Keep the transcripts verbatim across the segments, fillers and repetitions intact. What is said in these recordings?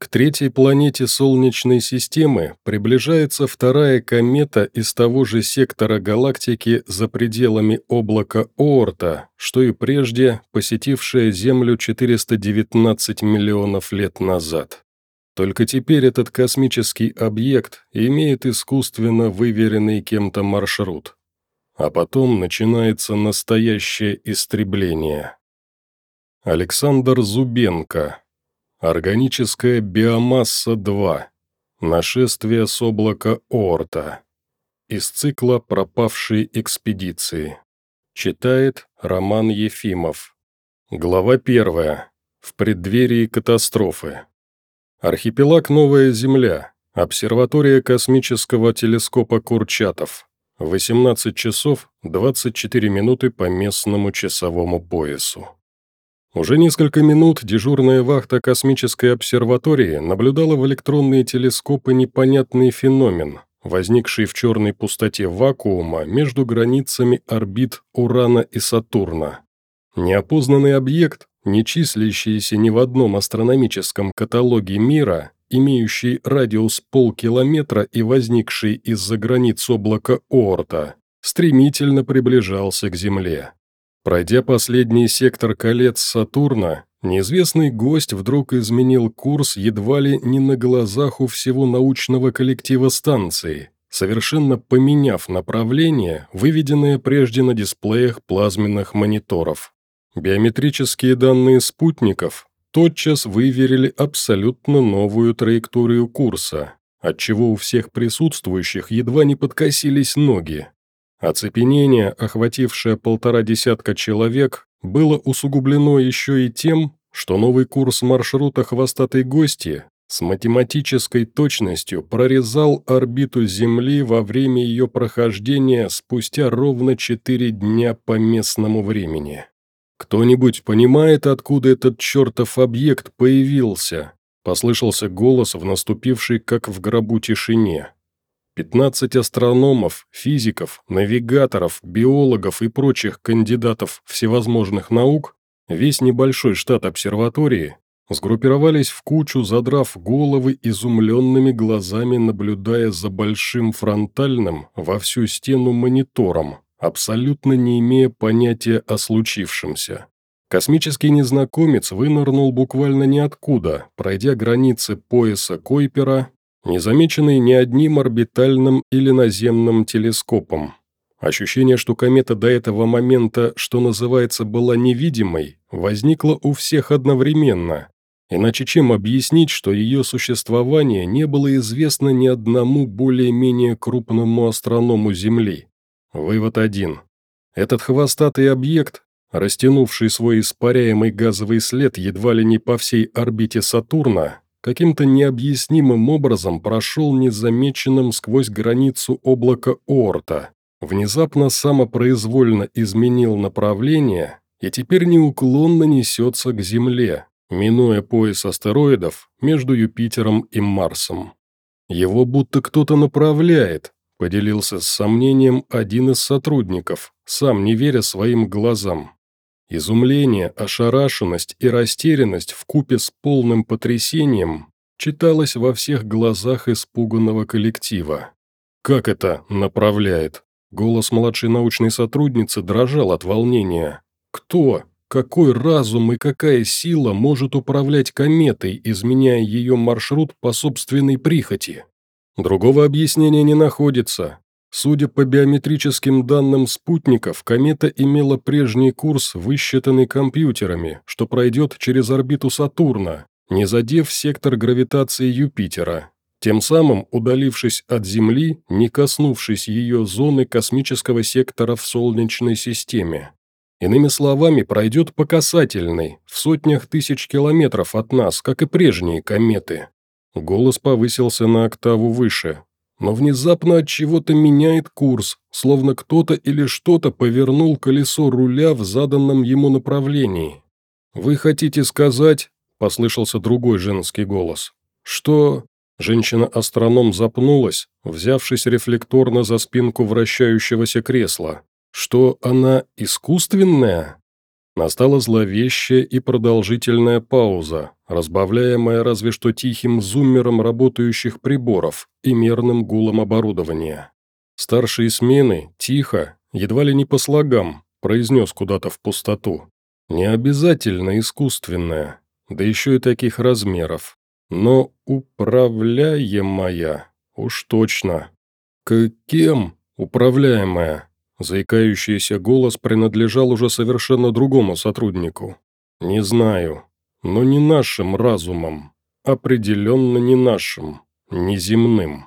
К третьей планете Солнечной системы приближается вторая комета из того же сектора галактики за пределами облака Оорта, что и прежде посетившая Землю четыреста девятнадцать миллионов лет назад. Только теперь этот космический объект имеет искусственно выверенный кем-то маршрут. А потом начинается настоящее истребление. Александр Зубенко. Органическая биомасса два. Нашествие с облака Оорта. Из цикла «Пропавшие экспедиции». Читает Роман Ефимов. Глава первая. В преддверии катастрофы. Архипелаг Новая Земля. Обсерватория космического телескопа Курчатов. восемнадцать часов двадцать четыре минуты по местному часовому поясу. Уже несколько минут дежурная вахта космической обсерватории наблюдала в электронные телескопы непонятный феномен, возникший в черной пустоте вакуума между границами орбит Урана и Сатурна. Неопознанный объект, не числящийся ни в одном астрономическом каталоге мира, имеющий радиус полкилометра и возникший из-за границ облака Оорта, стремительно приближался к Земле. Пройдя последний сектор колец Сатурна, неизвестный гость вдруг изменил курс едва ли не на глазах у всего научного коллектива станции, совершенно поменяв направление, выведенное прежде на дисплеях плазменных мониторов. Биометрические данные спутников тотчас выверили абсолютно новую траекторию курса, отчего у всех присутствующих едва не подкосились ноги. Оцепенение, охватившее полтора десятка человек, было усугублено еще и тем, что новый курс маршрута хвостатой гости с математической точностью прорезал орбиту Земли во время ее прохождения спустя ровно четыре дня по местному времени. «Кто-нибудь понимает, откуда этот чертов объект появился?» – послышался голос в наступившей, как в гробу, тишине. Пятнадцать астрономов, физиков, навигаторов, биологов и прочих кандидатов всевозможных наук, весь небольшой штат обсерватории, сгруппировались в кучу, задрав головы изумленными глазами, наблюдая за большим фронтальным во всю стену монитором, абсолютно не имея понятия о случившемся. Космический незнакомец вынырнул буквально ниоткуда, пройдя границы пояса Койпера, незамеченный ни одним орбитальным или наземным телескопом. Ощущение, что комета до этого момента, что называется, была невидимой, возникло у всех одновременно. Иначе чем объяснить, что ее существование не было известно ни одному более-менее крупному астроному Земли? Вывод один. Этот хвостатый объект, растянувший свой испаряемый газовый след едва ли не по всей орбите Сатурна, каким-то необъяснимым образом прошел незамеченным сквозь границу облака Оорта, внезапно самопроизвольно изменил направление и теперь неуклонно несется к Земле, минуя пояс астероидов между Юпитером и Марсом. «Его будто кто-то направляет», – поделился с сомнением один из сотрудников, сам не веря своим глазам. Изумление, ошарашенность и растерянность вкупе с полным потрясением читалось во всех глазах испуганного коллектива. «Как это направляет?» Голос младшей научной сотрудницы дрожал от волнения. «Кто? Какой разум и какая сила может управлять кометой, изменяя ее маршрут по собственной прихоти?» Другого объяснения не находится. Судя по биометрическим данным спутников, комета имела прежний курс, высчитанный компьютерами, что пройдет через орбиту Сатурна, не задев сектор гравитации Юпитера, тем самым удалившись от Земли, не коснувшись ее зоны космического сектора в Солнечной системе. Иными словами, пройдет по касательной, в сотнях тысяч километров от нас, как и прежние кометы. Голос повысился на октаву выше. Но внезапно от чего-то меняет курс, словно кто-то или что-то повернул колесо руля в заданном ему направлении. «Вы хотите сказать?» – послышался другой женский голос. «Что?» – женщина-астроном запнулась, взявшись рефлекторно за спинку вращающегося кресла. «Что она искусственная?» Настала зловещая и продолжительная пауза, разбавляемая разве что тихим зуммером работающих приборов и мерным гулом оборудования. Старшие смены, тихо, едва ли не по слогам, произнес куда-то в пустоту. Не обязательно искусственная, да еще и таких размеров, но управляемая, уж точно. К кем управляемая? Заикающийся голос принадлежал уже совершенно другому сотруднику. «Не знаю, но не нашим разумом. Определенно не нашим, неземным».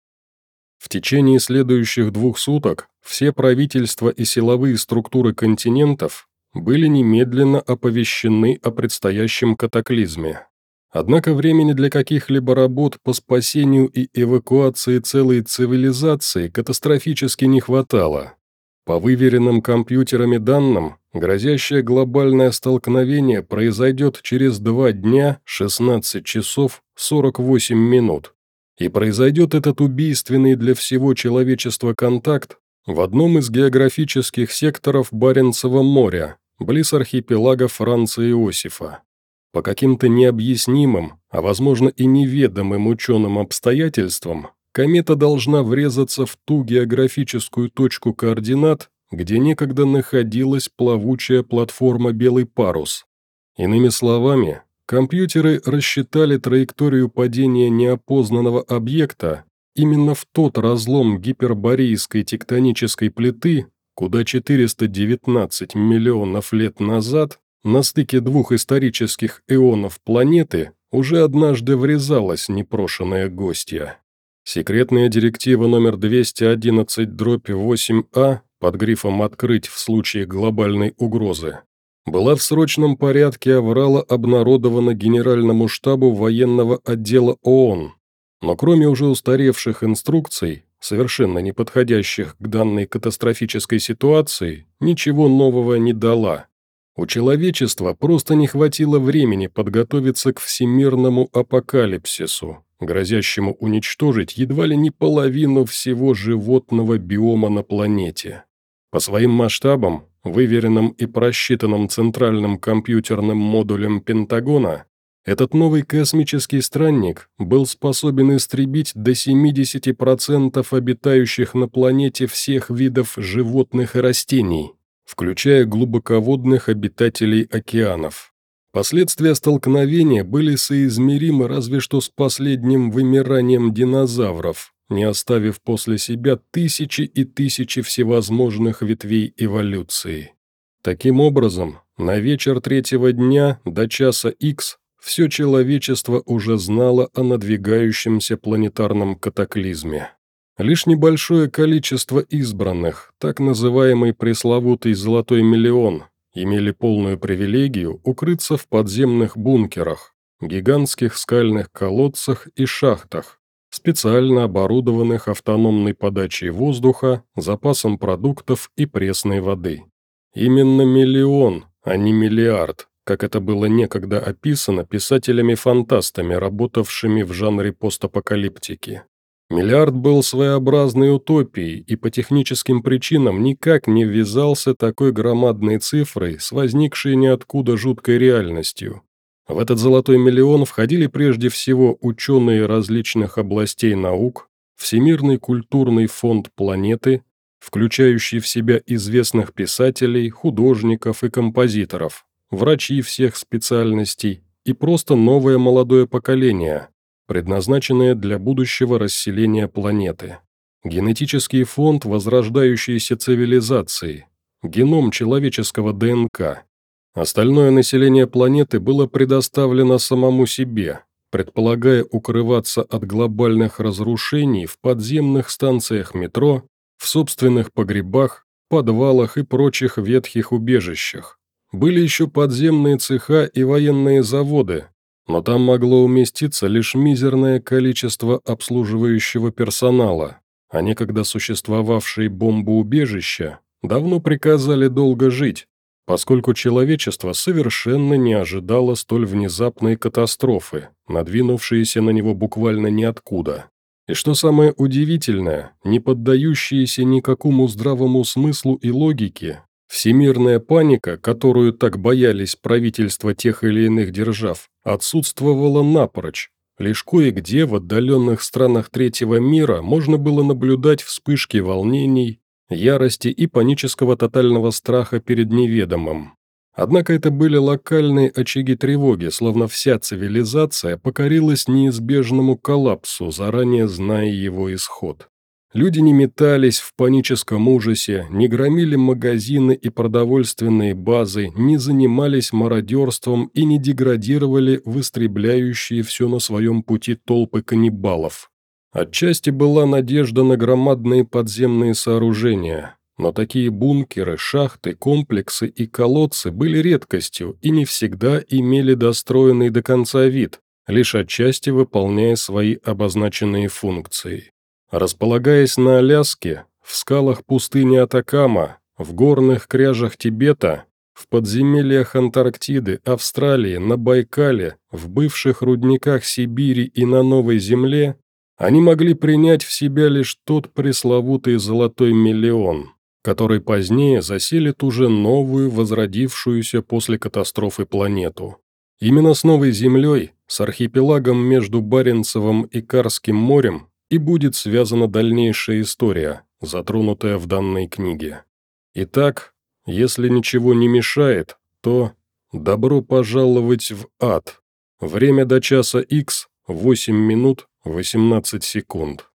В течение следующих двух суток все правительства и силовые структуры континентов были немедленно оповещены о предстоящем катаклизме. Однако времени для каких-либо работ по спасению и эвакуации целой цивилизации катастрофически не хватало. По выверенным компьютерами данным, грозящее глобальное столкновение произойдет через два дня, шестнадцать часов, сорок восемь минут. И произойдет этот убийственный для всего человечества контакт в одном из географических секторов Баренцева моря, близ архипелага Франца Иосифа. По каким-то необъяснимым, а возможно и неведомым ученым обстоятельствам, комета должна врезаться в ту географическую точку координат, где некогда находилась плавучая платформа «Белый парус». Иными словами, компьютеры рассчитали траекторию падения неопознанного объекта именно в тот разлом гиперборейской тектонической плиты, куда четыреста девятнадцать миллионов лет назад на стыке двух исторических эонов планеты уже однажды врезалась непрошенная гостья. Секретная директива номер двести одиннадцать дробь восемь А под грифом «Открыть в случае глобальной угрозы» была в срочном порядке аврала обнародована Генеральному штабу военного отдела ООН, но кроме уже устаревших инструкций, совершенно не подходящих к данной катастрофической ситуации, ничего нового не дала. У человечества просто не хватило времени подготовиться к всемирному апокалипсису, грозящему уничтожить едва ли не половину всего животного биома на планете. По своим масштабам, выверенным и просчитанным центральным компьютерным модулем Пентагона, этот новый космический странник был способен истребить до семьдесят процентов обитающих на планете всех видов животных и растений, включая глубоководных обитателей океанов. Последствия столкновения были соизмеримы разве что с последним вымиранием динозавров, не оставив после себя тысячи и тысячи всевозможных ветвей эволюции. Таким образом, на вечер третьего дня до часа Х все человечество уже знало о надвигающемся планетарном катаклизме. Лишь небольшое количество избранных, так называемый пресловутый «золотой миллион», имели полную привилегию укрыться в подземных бункерах, гигантских скальных колодцах и шахтах, специально оборудованных автономной подачей воздуха, запасом продуктов и пресной воды. Именно миллион, а не миллиард, как это было некогда описано писателями-фантастами, работавшими в жанре постапокалиптики. Миллиард был своеобразной утопией и по техническим причинам никак не ввязался такой громадной цифрой с возникшей ниоткуда жуткой реальностью. В этот золотой миллион входили прежде всего ученые различных областей наук, Всемирный культурный фонд планеты, включающий в себя известных писателей, художников и композиторов, врачи всех специальностей и просто новое молодое поколение, предназначенное для будущего расселения планеты. Генетический фонд возрождающейся цивилизации, геном человеческого ДНК. Остальное население планеты было предоставлено самому себе, предполагая укрываться от глобальных разрушений в подземных станциях метро, в собственных погребах, подвалах и прочих ветхих убежищах. Были еще подземные цеха и военные заводы, но там могло уместиться лишь мизерное количество обслуживающего персонала, а некогда существовавшие бомбоубежища давно приказали долго жить, поскольку человечество совершенно не ожидало столь внезапной катастрофы, надвинувшейся на него буквально ниоткуда. И что самое удивительное, не поддающиеся никакому здравому смыслу и логике, Всемирная паника, которую так боялись правительства тех или иных держав, отсутствовала напрочь. Лишь кое-где в отдаленных странах третьего мира можно было наблюдать вспышки волнений, ярости и панического тотального страха перед неведомым. Однако это были локальные очаги тревоги, словно вся цивилизация покорилась неизбежному коллапсу, заранее зная его исход. Люди не метались в паническом ужасе, не громили магазины и продовольственные базы, не занимались мародерством и не деградировали в истребляющие все на своем пути толпы каннибалов. Отчасти была надежда на громадные подземные сооружения, но такие бункеры, шахты, комплексы и колодцы были редкостью и не всегда имели достроенный до конца вид, лишь отчасти выполняя свои обозначенные функции. Располагаясь на Аляске, в скалах пустыни Атакама, в горных кряжах Тибета, в подземельях Антарктиды, Австралии, на Байкале, в бывших рудниках Сибири и на Новой Земле, они могли принять в себя лишь тот пресловутый «золотой миллион», который позднее заселит уже новую, возродившуюся после катастрофы планету. Именно с Новой Землей, с архипелагом между Баренцевым и Карским морем, и будет связана дальнейшая история, затронутая в данной книге. Итак, если ничего не мешает, то добро пожаловать в ад. Время до часа Х – восемь минут восемнадцать секунд.